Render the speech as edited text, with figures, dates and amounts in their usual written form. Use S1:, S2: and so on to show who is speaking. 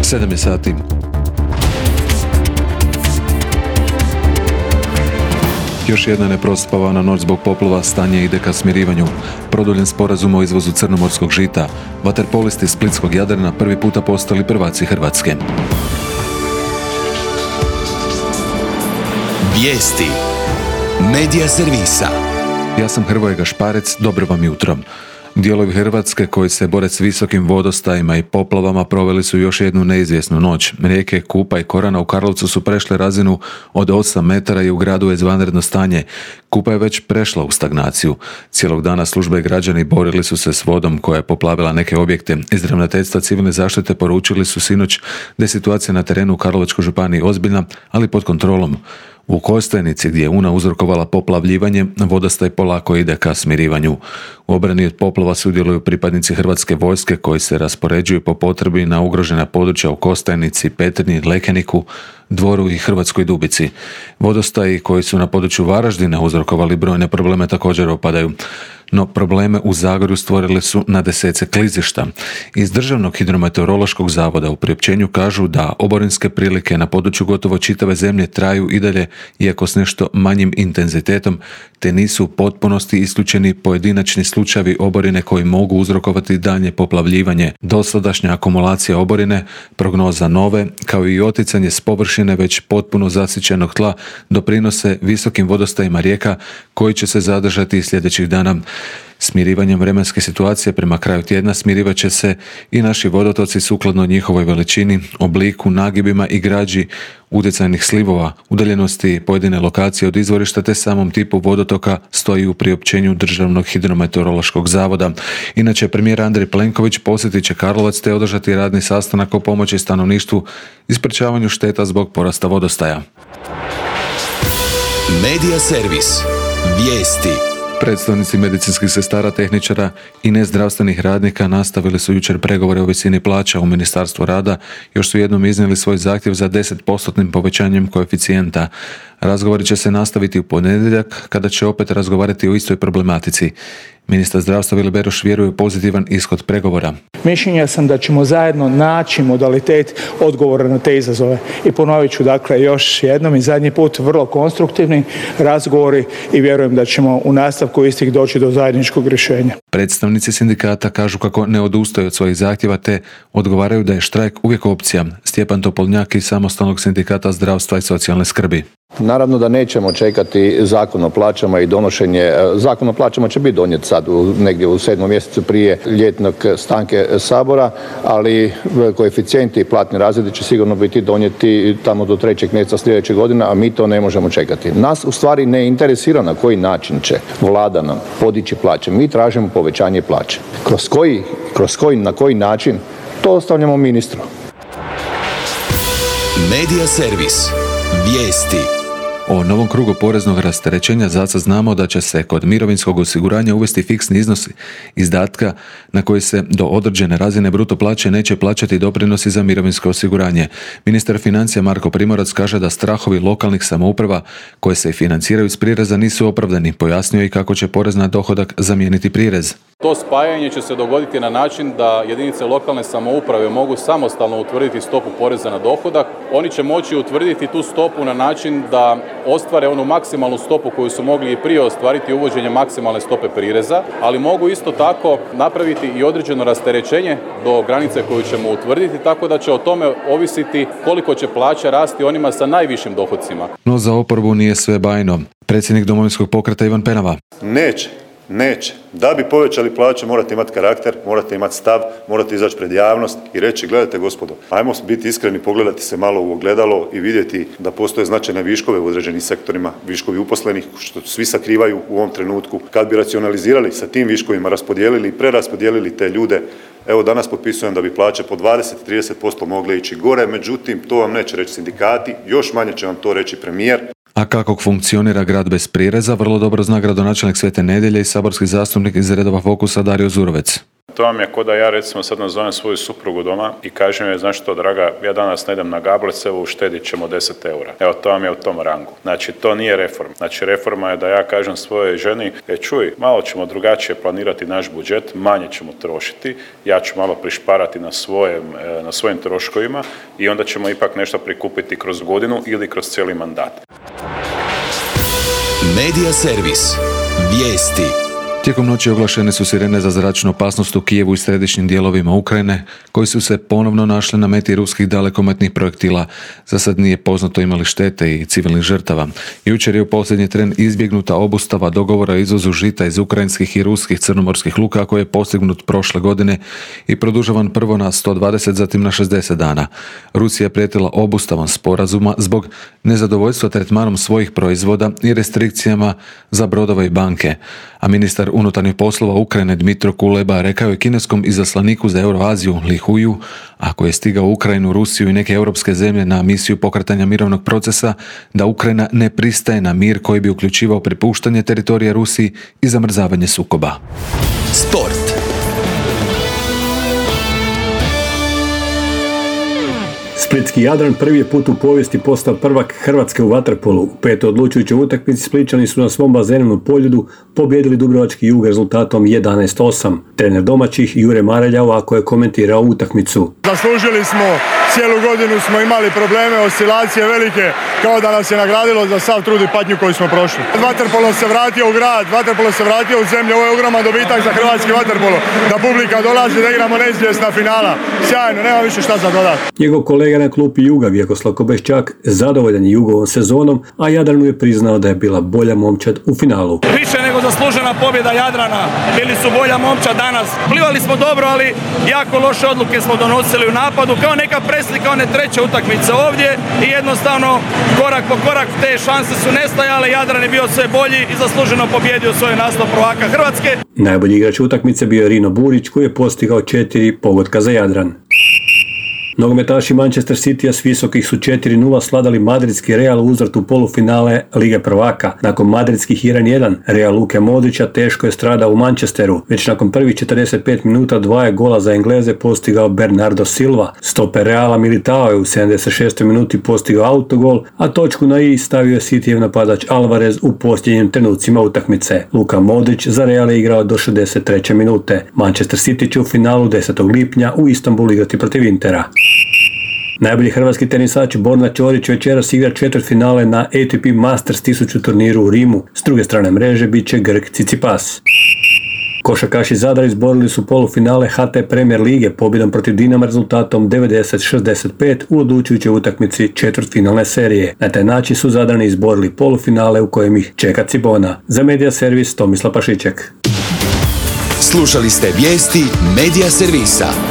S1: 7 je sati. Još jedna neprospavana noć zbog poplava, stanje ide ka smirivanju. Produljen sporazum o izvozu crnomorskog žita. Vaterpolisti splitskog Jadrana prvi puta postali prvaci Hrvatske.
S2: Vijesti Medija servisa.
S1: Ja sam Hrvoje Gašparec, dobro vam jutro. Dijelovi Hrvatske koji se bore s visokim vodostajima i poplavama proveli su još jednu neizvjesnu noć. Rijeke Kupa i Korana u Karlovcu su prešle razinu od 8 metara i u gradu je izvanredno stanje. Kupa je već prešla u stagnaciju. Cijelog dana službe i građani borili su se s vodom koja je poplavila neke objekte. Iz Ravnateljstva civilne zaštite poručili su sinoć da je situacija na terenu u Karlovačkoj županiji ozbiljna, ali pod kontrolom. U Kostajnici, gdje je Una uzrokovala poplavljivanje, vodostaj polako ide ka smirivanju. U obrani od poplava sudjeluju pripadnici Hrvatske vojske koji se raspoređuju po potrebi na ugrožena područja u Kostajnici, Petrinji, Lekeniku, Dvoru i Hrvatskoj Dubici. Vodostaji koji su na području Varaždina uzrokovali brojne probleme također opadaju. No probleme u Zagorju stvorili su na desece klizišta. Iz Državnog hidrometeorološkog zavoda u priopćenju kažu da oborinske prilike na području gotovo čitave zemlje traju i dalje, iako s nešto manjim intenzitetom, te nisu u potpunosti isključeni pojedinačni slučajevi oborine koji mogu uzrokovati daljnje poplavljivanje. Dosadašnja akumulacija oborine, prognoza nove, kao i oticanje s površine već potpuno zasićenog tla doprinose visokim vodostajima rijeka koji će se zadržati i sljedećih dana. Smirivanjem vremenske situacije prema kraju tjedna smirivat će se i naši vodotoci sukladno njihovoj veličini, obliku, nagibima i građi utjecajnih slivova, udaljenosti pojedine lokacije od izvorišta te samom tipu vodotoka stoji u priopćenju Državnog hidrometeorološkog zavoda. Inače, premijer Andrej Plenković posjetit će Karlovac te održati radni sastanak o pomoći stanovništvu i sprečavanju šteta zbog porasta vodostaja.
S2: Medija servis. Vijesti.
S1: Predstavnici medicinskih sestara, tehničara i nezdravstvenih radnika nastavili su jučer pregovore o visini plaća u Ministarstvu rada, još su jednom iznijeli svoj zahtjev za 10% povećanjem koeficijenta. Razgovori će se nastaviti u ponedjeljak kada će opet razgovarati o istoj problematici. Ministar zdravstva Vili Beroš vjeruje u pozitivan ishod pregovora.
S3: Mišljenja sam da ćemo zajedno naći modalitet odgovora na te izazove. I ponovit ću još jednom i zadnji put vrlo konstruktivni razgovori i vjerujem da ćemo u nastavku istih doći do zajedničkog rješenja.
S1: Predstavnici sindikata kažu kako ne odustaju od svojih zahtjeva te odgovaraju da je štrajk uvijek opcija. Stjepan Topolnjak iz Samostalnog sindikata zdravstva i socijalne skrbi.
S4: Naravno da nećemo čekati Zakon o plaćama i donošenje. Zakon o plaćama će biti donijet sad negdje u 7. mjesecu prije ljetnog stanke Sabora, ali koeficijenti i platni razredi će sigurno biti donijeti tamo do 3. mjeseca sljedeće godine, a mi to ne možemo čekati. Nas u stvari ne interesira na koji način će Vlada nam podići plaće. Mi tražimo povećanje plaće. Na koji način, to ostavljamo ministru.
S2: Medija servis. Vijesti.
S1: O novom krugu poreznog rasterećenja zasad znamo da će se kod mirovinskog osiguranja uvesti fiksni iznos izdatka na koji se do određene razine bruto plaće neće plaćati doprinosi za mirovinsko osiguranje. Ministar financija Marko Primorac kaže da strahovi lokalnih samouprava koje se financiraju iz prireza nisu opravdani. Pojasnio i kako će porez na dohodak zamijeniti prirez.
S5: To spajanje će se dogoditi na način da jedinice lokalne samouprave mogu samostalno utvrditi stopu poreza na dohodak. Oni će moći utvrditi tu stopu na način da ostvare onu maksimalnu stopu koju su mogli i prije ostvariti uvođenjem maksimalne stope prireza, ali mogu isto tako napraviti i određeno rasterećenje do granice koju ćemo utvrditi, tako da će o tome ovisiti koliko će plaća rasti onima sa najvišim dohodcima.
S1: No za oporbu nije sve bajno. Predsjednik Domovinskog pokreta Ivan Penava.
S6: Neće. Da bi povećali plaće morate imati karakter, morate imati stav, morate izaći pred javnost i reći gledajte gospodo, ajmo biti iskreni, pogledati se malo u ogledalo i vidjeti da postoje značajne viškove u određenim sektorima, viškovi uposlenih što svi sakrivaju u ovom trenutku. Kad bi racionalizirali sa tim viškovima, raspodijelili i preraspodijelili te ljude, evo danas potpisujem da bi plaće po 20-30% mogle ići gore, međutim to vam neće reći sindikati, još manje će vam to reći premijer.
S1: A kako funkcionira grad bez prireza, vrlo dobro zna gradonačelnik Svete Nedjelje i saborski zastupnik iz redova Fokusa Dario Zurovec.
S7: To vam je ko da ja recimo sad nazovem svoju suprugu doma i kažem joj, znaš što draga, ja danas ne idem na Gablec, evo uštedit ćemo 10 eura. Evo, to vam je u tom rangu. Znači, to nije reforma. Znači, reforma je da ja kažem svojoj ženi, čuj, malo ćemo drugačije planirati naš budžet, manje ćemo trošiti, ja ću malo prišparati na svojim troškovima i onda ćemo ipak nešto prikupiti kroz godinu ili kroz cijeli mandat.
S2: Medija servis. Vijesti.
S1: Tijekom noći oglašene su sirene za zračnu opasnost u Kijevu i središnjim dijelovima Ukrajine, koji su se ponovno našli na meti ruskih dalekometnih projektila. Za sad nije poznato imali štete i civilnih žrtava. Jučer je u posljednji tren izbjegnuta obustava dogovora o izvozu žita iz ukrajinskih i ruskih crnomorskih luka, koji je postignut prošle godine i produžavan prvo na 120, zatim na 60 dana. Rusija je prijetila obustavom sporazuma zbog nezadovoljstva tretmanom svojih proizvoda i restrikcijama za brodove i banke. A ministar unutarnjih poslova Ukrajine Dmitro Kuleba rekao je kineskom izaslaniku za Euroaziju Li Huju, ako je stigao u Ukrajinu, Rusiju i neke europske zemlje na misiju pokretanja mirovnog procesa, da Ukrajina ne pristaje na mir koji bi uključivao prepuštanje teritorija Rusiji i zamrzavanje sukoba.
S2: Sport.
S8: Splitski Jadran prvi je put u povijesti postao prvak Hrvatske u vaterpolu. U petoj odlučujućoj utakmici Splićani su na svom bazenom Poljudu pobijedili Dubrovački Jug rezultatom 11-8. Trener domaćih Jure Marelja ovako je komentirao utakmicu.
S9: Zaslužili smo, cijelu godinu smo imali probleme, oscilacije velike, kao da nas je nagradilo za sav trud i patnju koju smo prošli. Vaterpolo se vratio u grad, vaterpolo se vratio u zemlju, ovo je ogroman dobitak za hrvatski vaterpolo. Da publika dolazi, da igramo neizvjesna finala. Sjajno, nema više šta za dodati.
S8: Njegov kolega na klupi Juga, Vjekoslav Kobeščak, zadovoljan je Jugovom sezonom, a Jadranu je priznao da je bila bolja momčad u finalu.
S10: Više nego zaslužena pobjeda Jadrana, bili su bolja momčad danas. Plivali smo dobro, ali jako loše odluke smo donosili u napadu, kao neka preslika one treće utakmice ovdje i jednostavno korak po korak te šanse su nestajale, Jadran je bio sve bolji i zasluženo pobjedio svoj naslov prvaka Hrvatske.
S8: Najbolji igrač utakmice bio je Rino Burić, koji je postigao 4 pogotka za Jadran. Nogometaši Manchester Citya s visokih su 4-0 sladali madridski Real u uzvratu polufinale Lige prvaka. Nakon madridskih 1-1, Real Luke Modrića teško je stradao u Manchesteru. Već nakon prvih 45 minuta 2 gola za Engleze postigao Bernardo Silva. Stoper Reala Militao je u 76. minuti postigao autogol, a točku na i stavio je Cityjev napadač Alvarez u posljednjim trenucima utakmice. Luka Modrić za Real je igrao do 63. minute. Manchester City će u finalu 10. lipnja u Istanbulu igrati protiv Intera. Najbolji hrvatski tenisač Borna Ćorić večeras igra četvrtfinale na ATP Masters 1000 turniru u Rimu. S druge strane mreže bit će Grk Tsitsipas. Košarkaši Zadar izborili su polufinale HT Premier lige pobjedom protiv Dinama rezultatom 90-65 u odlučujućoj utakmici četvrtfinalne serije. Na taj način su Zadrani izborili polufinale u kojem ih čeka Cibona. Za Medija servis Tomislav Pašiček.
S2: Slušali ste vijesti Medija servisa.